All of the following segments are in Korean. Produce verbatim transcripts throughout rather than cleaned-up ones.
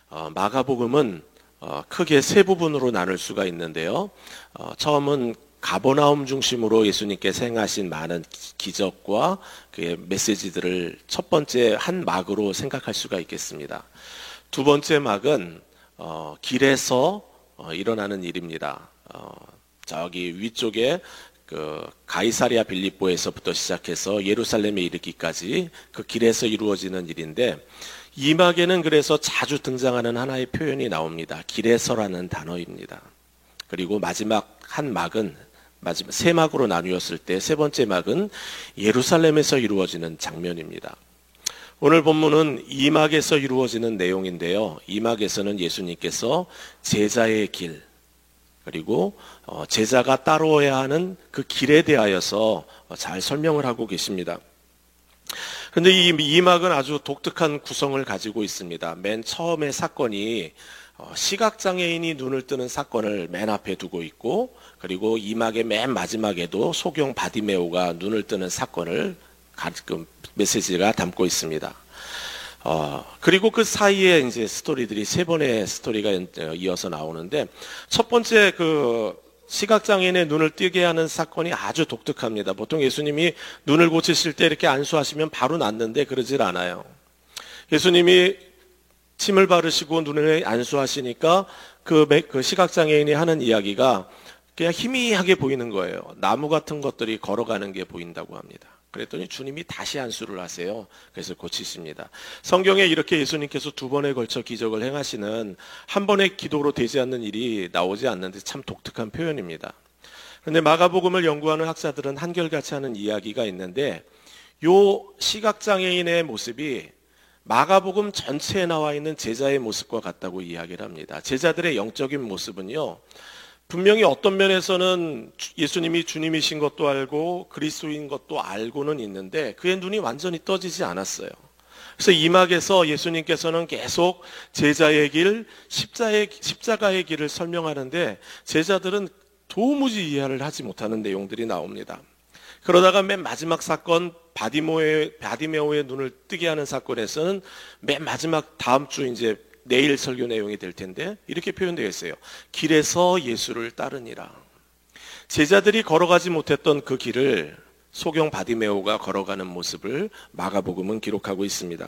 어, 마가복음은 어, 크게 세 부분으로 나눌 수가 있는데요. 어, 처음은 가버나움 중심으로 예수님께서 행하신 많은 기적과 그의 메시지들을 첫 번째 한 막으로 생각할 수가 있겠습니다. 두 번째 막은 어, 길에서 어, 일어나는 일입니다. 어, 저기 위쪽에 그 가이사랴 빌립보에서부터 시작해서 예루살렘에 이르기까지 그 길에서 이루어지는 일인데, 이 막에는 그래서 자주 등장하는 하나의 표현이 나옵니다. 길에서라는 단어입니다. 그리고 마지막 한 막은 마지막 세 막으로 나뉘었을 때 세 번째 막은 예루살렘에서 이루어지는 장면입니다. 오늘 본문은 이 막에서 이루어지는 내용인데요. 이 막에서는 예수님께서 제자의 길, 그리고 제자가 따라와야 하는 그 길에 대하여서 잘 설명을 하고 계십니다. 그런데 이, 이 막은 아주 독특한 구성을 가지고 있습니다. 맨 처음에 사건이 시각장애인이 눈을 뜨는 사건을 맨 앞에 두고 있고, 그리고 이 막의 맨 마지막에도 소경 바디메오가 눈을 뜨는 사건을 그 메시지가 담고 있습니다. 어, 그리고 그 사이에 이제 스토리들이 세 번의 스토리가 이어서 나오는데, 첫 번째 그 시각장애인의 눈을 뜨게 하는 사건이 아주 독특합니다. 보통 예수님이 눈을 고치실 때 이렇게 안수하시면 바로 낫는데 그러질 않아요. 예수님이 침을 바르시고 눈에 안수하시니까 그, 그 시각장애인이 하는 이야기가 그냥 희미하게 보이는 거예요. 나무 같은 것들이 걸어가는 게 보인다고 합니다. 그랬더니 주님이 다시 안수를 하세요. 그래서 고치십니다. 성경에 이렇게 예수님께서 두 번에 걸쳐 기적을 행하시는 한 번의 기도로 되지 않는 일이 나오지 않는데 참 독특한 표현입니다. 그런데 마가복음을 연구하는 학자들은 한결같이 하는 이야기가 있는데, 요 시각장애인의 모습이 마가복음 전체에 나와 있는 제자의 모습과 같다고 이야기를 합니다. 제자들의 영적인 모습은요, 분명히 어떤 면에서는 예수님이 주님이신 것도 알고 그리스도인 것도 알고는 있는데 그의 눈이 완전히 떠지지 않았어요. 그래서 이 막에서 예수님께서는 계속 제자의 길, 십자의, 십자가의 길을 설명하는데 제자들은 도무지 이해를 하지 못하는 내용들이 나옵니다. 그러다가 맨 마지막 사건, 바디메오의, 바디메오의 눈을 뜨게 하는 사건에서는 맨 마지막 다음 주 이제 내일 설교 내용이 될 텐데 이렇게 표현되어 있어요. 길에서 예수를 따르니라. 제자들이 걸어가지 못했던 그 길을 소경 바디메오가 걸어가는 모습을 마가복음은 기록하고 있습니다.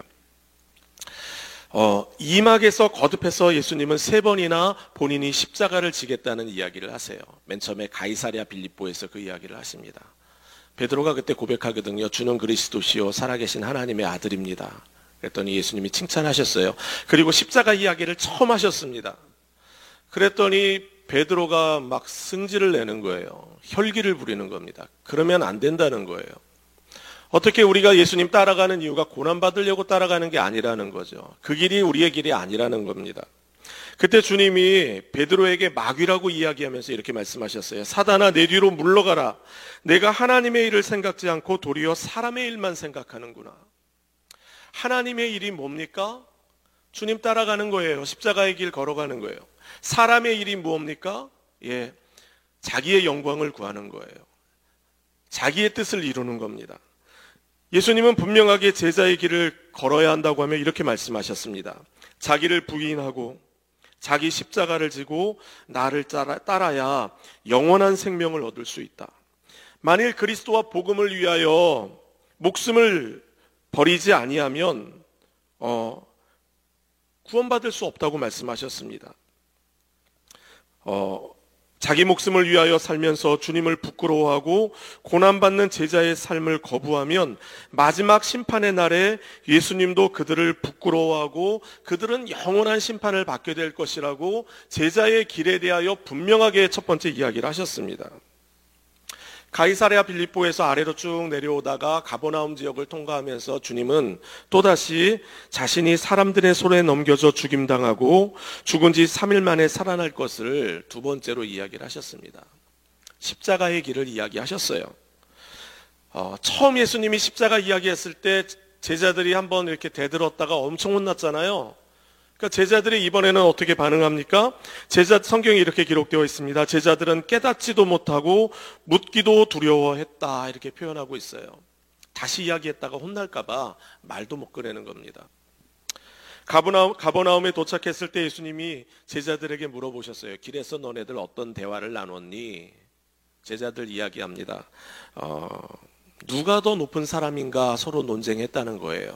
어, 이 막에서 거듭해서 예수님은 세 번이나 본인이 십자가를 지겠다는 이야기를 하세요. 맨 처음에 가이사랴 빌립보에서 그 이야기를 하십니다. 베드로가 그때 고백하거든요. 주는 그리스도시요 살아계신 하나님의 아들입니다. 그랬더니 예수님이 칭찬하셨어요. 그리고 십자가 이야기를 처음 하셨습니다. 그랬더니 베드로가 막 승질을 내는 거예요. 혈기를 부리는 겁니다. 그러면 안 된다는 거예요. 어떻게 우리가 예수님 따라가는 이유가 고난받으려고 따라가는 게 아니라는 거죠. 그 길이 우리의 길이 아니라는 겁니다. 그때 주님이 베드로에게 마귀라고 이야기하면서 이렇게 말씀하셨어요. 사단아, 내 뒤로 물러가라. 내가 하나님의 일을 생각지 않고 도리어 사람의 일만 생각하는구나. 하나님의 일이 뭡니까? 주님 따라가는 거예요. 십자가의 길 걸어가는 거예요. 사람의 일이 뭡니까? 예, 자기의 영광을 구하는 거예요. 자기의 뜻을 이루는 겁니다. 예수님은 분명하게 제자의 길을 걸어야 한다고 하며 이렇게 말씀하셨습니다. 자기를 부인하고 자기 십자가를 지고 나를 따라, 따라야 영원한 생명을 얻을 수 있다. 만일 그리스도와 복음을 위하여 목숨을 버리지 아니하면 어, 구원받을 수 없다고 말씀하셨습니다. 어, 자기 목숨을 위하여 살면서 주님을 부끄러워하고 고난받는 제자의 삶을 거부하면 마지막 심판의 날에 예수님도 그들을 부끄러워하고 그들은 영원한 심판을 받게 될 것이라고 제자의 길에 대하여 분명하게 첫 번째 이야기를 하셨습니다. 가이사랴 빌립보에서 아래로 쭉 내려오다가 가버나움 지역을 통과하면서 주님은 또다시 자신이 사람들의 손에 넘겨져 죽임당하고 죽은 지 삼 일 만에 살아날 것을 두 번째로 이야기를 하셨습니다. 십자가의 길을 이야기하셨어요. 어, 처음 예수님이 십자가 이야기했을 때 제자들이 한번 이렇게 대들었다가 엄청 혼났잖아요. 그러니까 제자들이 이번에는 어떻게 반응합니까? 제자 성경에 이렇게 기록되어 있습니다. 제자들은 깨닫지도 못하고 묻기도 두려워했다 이렇게 표현하고 있어요. 다시 이야기했다가 혼날까 봐 말도 못 꺼내는 겁니다. 가버나움, 가버나움에 도착했을 때 예수님이 제자들에게 물어보셨어요. 길에서 너네들 어떤 대화를 나눴니? 제자들 이야기합니다. 어, 누가 더 높은 사람인가 서로 논쟁했다는 거예요.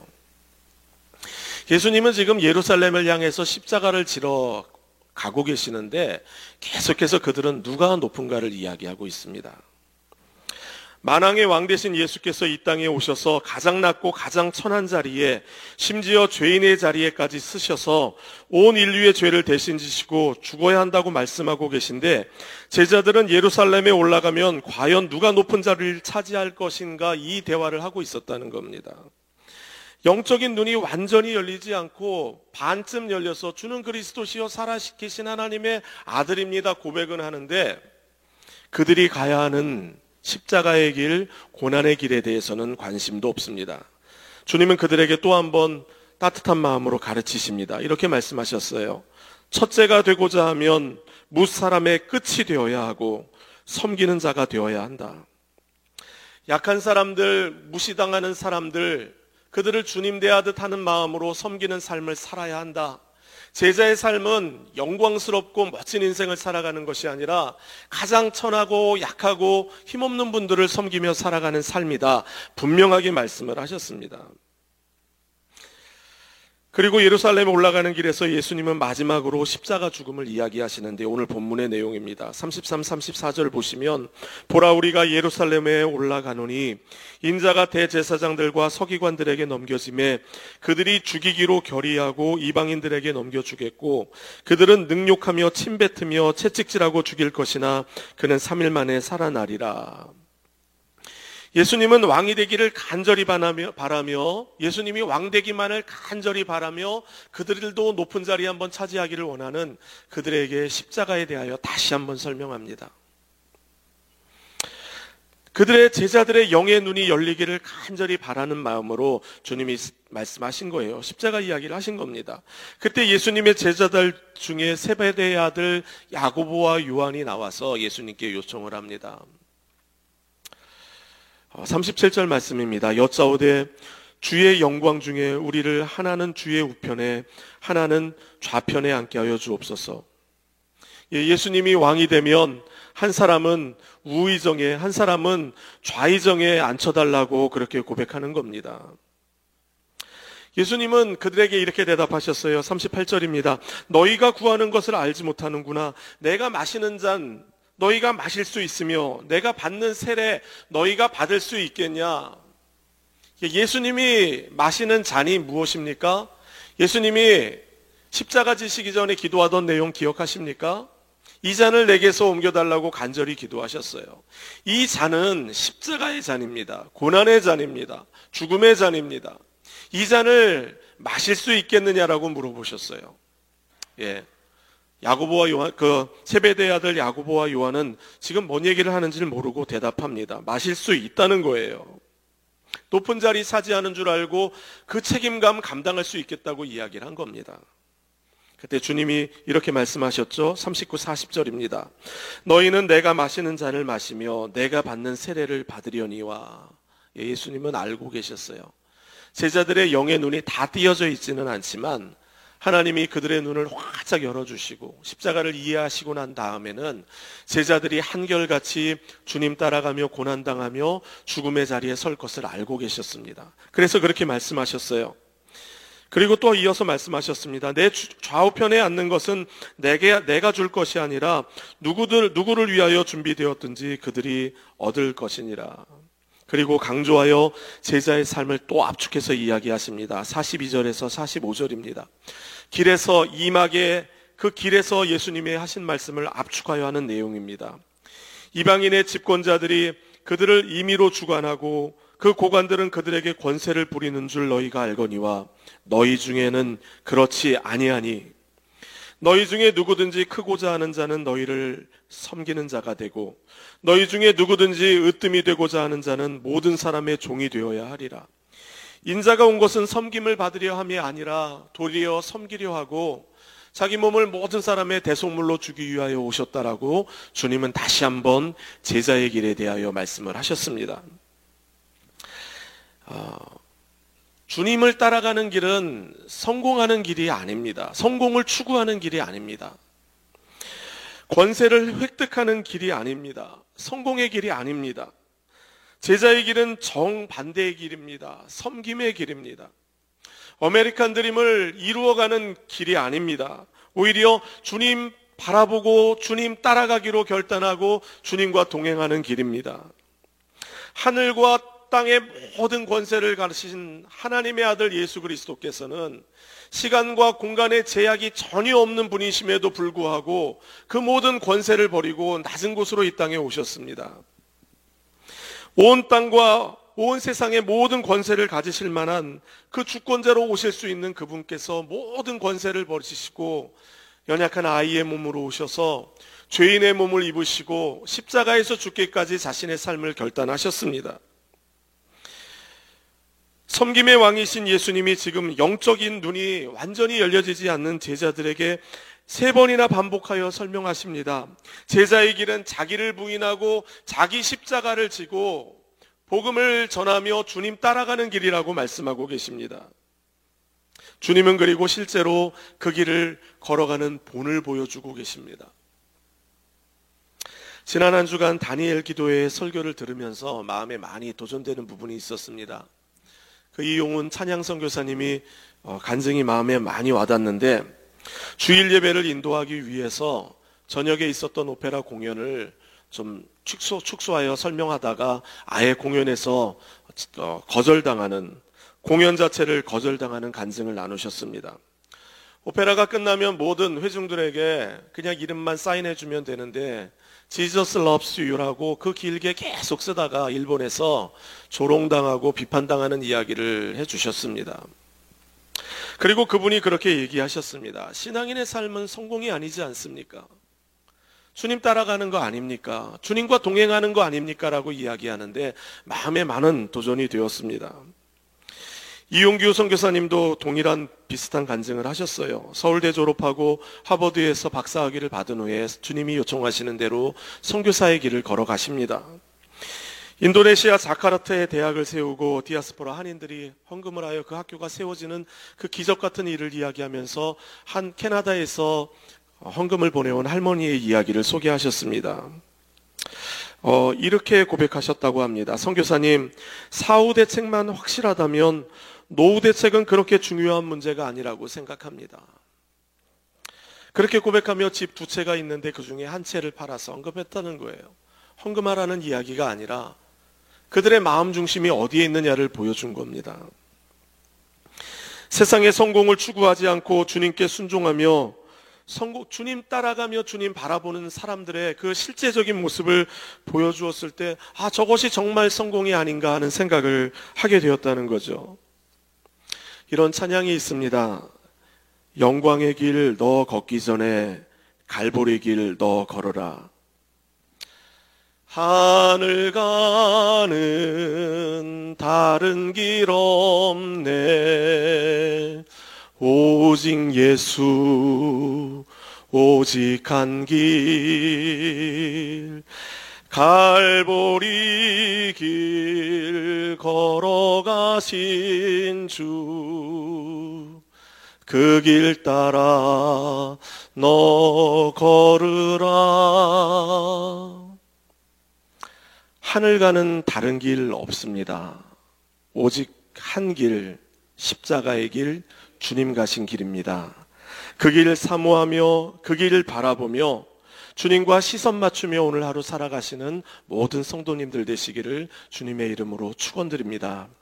예수님은 지금 예루살렘을 향해서 십자가를 지러 가고 계시는데 계속해서 그들은 누가 높은가를 이야기하고 있습니다. 만왕의 왕 되신 예수께서 이 땅에 오셔서 가장 낮고 가장 천한 자리에, 심지어 죄인의 자리에까지 쓰셔서 온 인류의 죄를 대신 지시고 죽어야 한다고 말씀하고 계신데, 제자들은 예루살렘에 올라가면 과연 누가 높은 자리를 차지할 것인가, 이 대화를 하고 있었다는 겁니다. 영적인 눈이 완전히 열리지 않고 반쯤 열려서 주는 그리스도시요 살아계신 하나님의 아들입니다 고백은 하는데, 그들이 가야 하는 십자가의 길, 고난의 길에 대해서는 관심도 없습니다. 주님은 그들에게 또 한 번 따뜻한 마음으로 가르치십니다. 이렇게 말씀하셨어요. 첫째가 되고자 하면 무사람의 끝이 되어야 하고 섬기는 자가 되어야 한다. 약한 사람들, 무시당하는 사람들, 그들을 주님 대하듯 하는 마음으로 섬기는 삶을 살아야 한다. 제자의 삶은 영광스럽고 멋진 인생을 살아가는 것이 아니라 가장 천하고 약하고 힘없는 분들을 섬기며 살아가는 삶이다. 분명하게 말씀을 하셨습니다. 그리고 예루살렘에 올라가는 길에서 예수님은 마지막으로 십자가 죽음을 이야기하시는데, 오늘 본문의 내용입니다. 삼십삼, 삼십사 절 보시면, 보라 우리가 예루살렘에 올라가노니 인자가 대제사장들과 서기관들에게 넘겨짐에 그들이 죽이기로 결의하고 이방인들에게 넘겨주겠고, 그들은 능욕하며 침뱉으며 채찍질하고 죽일 것이나 그는 삼 일 만에 살아나리라. 예수님은 왕이 되기를 간절히 바라며, 바라며 예수님이 왕 되기만을 간절히 바라며 그들도 높은 자리 한번 차지하기를 원하는 그들에게 십자가에 대하여 다시 한번 설명합니다. 그들의 제자들의 영의 눈이 열리기를 간절히 바라는 마음으로 주님이 말씀하신 거예요. 십자가 이야기를 하신 겁니다. 그때 예수님의 제자들 중에 세베대의 아들 야고보와 요한이 나와서 예수님께 요청을 합니다. 삼십칠 절 말씀입니다. 여짜오되 주의 영광 중에 우리를 하나는 주의 우편에 하나는 좌편에 앉게 하여 주옵소서. 예수님이 왕이 되면 한 사람은 우의정에, 한 사람은 좌의정에 앉혀달라고 그렇게 고백하는 겁니다. 예수님은 그들에게 이렇게 대답하셨어요. 삼십팔 절입니다. 너희가 구하는 것을 알지 못하는구나. 내가 마시는 잔 너희가 마실 수 있으며 내가 받는 세례 너희가 받을 수 있겠냐? 예수님이 마시는 잔이 무엇입니까? 예수님이 십자가 지시기 전에 기도하던 내용 기억하십니까? 이 잔을 내게서 옮겨달라고 간절히 기도하셨어요. 이 잔은 십자가의 잔입니다. 고난의 잔입니다. 죽음의 잔입니다. 이 잔을 마실 수 있겠느냐라고 물어보셨어요. 예. 야고보와 요한, 그 세베대의 아들 야고보와 요한은 지금 뭔 얘기를 하는지를 모르고 대답합니다. 마실 수 있다는 거예요. 높은 자리 차지하는 줄 알고 그 책임감 감당할 수 있겠다고 이야기를 한 겁니다. 그때 주님이 이렇게 말씀하셨죠. 삼십구, 사십 절입니다. 너희는 내가 마시는 잔을 마시며 내가 받는 세례를 받으려니와. 예수님은 알고 계셨어요. 제자들의 영의 눈이 다 띄어져 있지는 않지만 하나님이 그들의 눈을 활짝 열어주시고 십자가를 이해하시고 난 다음에는 제자들이 한결같이 주님 따라가며 고난당하며 죽음의 자리에 설 것을 알고 계셨습니다. 그래서 그렇게 말씀하셨어요. 그리고 또 이어서 말씀하셨습니다. 내 좌우편에 앉는 것은 내게, 내가 줄 것이 아니라 누구들, 누구를 위하여 준비되었든지 그들이 얻을 것이니라. 그리고 강조하여 제자의 삶을 또 압축해서 이야기하십니다. 사십이 절에서 사십오 절입니다. 길에서 이막에 그 길에서 예수님의 하신 말씀을 압축하여 하는 내용입니다. 이방인의 집권자들이 그들을 임의로 주관하고 그 고관들은 그들에게 권세를 부리는 줄 너희가 알거니와 너희 중에는 그렇지 아니하니 너희 중에 누구든지 크고자 하는 자는 너희를 섬기는 자가 되고 너희 중에 누구든지 으뜸이 되고자 하는 자는 모든 사람의 종이 되어야 하리라. 인자가 온 것은 섬김을 받으려 함이 아니라 도리어 섬기려 하고 자기 몸을 모든 사람의 대속물로 주기 위하여 오셨다라고 주님은 다시 한번 제자의 길에 대하여 말씀을 하셨습니다. 어, 주님을 따라가는 길은 성공하는 길이 아닙니다. 성공을 추구하는 길이 아닙니다. 권세를 획득하는 길이 아닙니다. 성공의 길이 아닙니다. 제자의 길은 정반대의 길입니다. 섬김의 길입니다. 아메리칸 드림을 이루어가는 길이 아닙니다. 오히려 주님 바라보고 주님 따라가기로 결단하고 주님과 동행하는 길입니다. 하늘과 땅의 모든 권세를 가르치신 하나님의 아들 예수 그리스도께서는 시간과 공간의 제약이 전혀 없는 분이심에도 불구하고 그 모든 권세를 버리고 낮은 곳으로 이 땅에 오셨습니다. 온 땅과 온 세상의 모든 권세를 가지실 만한 그 주권자로 오실 수 있는 그분께서 모든 권세를 버리시고 연약한 아이의 몸으로 오셔서 죄인의 몸을 입으시고 십자가에서 죽기까지 자신의 삶을 결단하셨습니다. 섬김의 왕이신 예수님이 지금 영적인 눈이 완전히 열려지지 않는 제자들에게 세 번이나 반복하여 설명하십니다. 제자의 길은 자기를 부인하고 자기 십자가를 지고 복음을 전하며 주님 따라가는 길이라고 말씀하고 계십니다. 주님은 그리고 실제로 그 길을 걸어가는 본을 보여주고 계십니다. 지난 한 주간 다니엘 기도회의 설교를 들으면서 마음에 많이 도전되는 부분이 있었습니다. 그 이용훈 찬양 선교사님이 간증이 마음에 많이 와닿는데, 주일 예배를 인도하기 위해서 저녁에 있었던 오페라 공연을 좀 축소, 축소하여 설명하다가 아예 공연에서 거절당하는, 공연 자체를 거절당하는 간증을 나누셨습니다. 오페라가 끝나면 모든 회중들에게 그냥 이름만 사인해주면 되는데 Jesus loves you라고 그 길게 계속 쓰다가 일본에서 조롱당하고 비판당하는 이야기를 해주셨습니다. 그리고 그분이 그렇게 얘기하셨습니다. 신앙인의 삶은 성공이 아니지 않습니까? 주님 따라가는 거 아닙니까? 주님과 동행하는 거 아닙니까? 라고 이야기하는데 마음에 많은 도전이 되었습니다. 이용규 선교사님도 동일한 비슷한 간증을 하셨어요. 서울대 졸업하고 하버드에서 박사학위를 받은 후에 주님이 요청하시는 대로 선교사의 길을 걸어가십니다. 인도네시아 자카르타에 대학을 세우고 디아스포라 한인들이 헌금을 하여 그 학교가 세워지는 그 기적 같은 일을 이야기하면서 한 캐나다에서 헌금을 보내온 할머니의 이야기를 소개하셨습니다. 어, 이렇게 고백하셨다고 합니다. 선교사님, 사후 대책만 확실하다면 노후 대책은 그렇게 중요한 문제가 아니라고 생각합니다. 그렇게 고백하며 집 두 채가 있는데 그 중에 한 채를 팔아서 헌금했다는 거예요. 헌금하라는 이야기가 아니라 그들의 마음 중심이 어디에 있느냐를 보여준 겁니다. 세상의 성공을 추구하지 않고 주님께 순종하며 성공, 주님 따라가며 주님 바라보는 사람들의 그 실제적인 모습을 보여주었을 때, 아, 저것이 정말 성공이 아닌가 하는 생각을 하게 되었다는 거죠. 이런 찬양이 있습니다. 영광의 길 너 걷기 전에 갈보리 길 너 걸어라. 하늘 가는 다른 길 없네. 오직 예수 오직 한 길 갈보리 길 걸어가신 주 그 길 따라 너 걸으라. 하늘 가는 다른 길 없습니다. 오직 한 길, 십자가의 길, 주님 가신 길입니다. 그 길을 사모하며 그 길을 바라보며 주님과 시선 맞추며 오늘 하루 살아가시는 모든 성도님들 되시기를 주님의 이름으로 축원드립니다.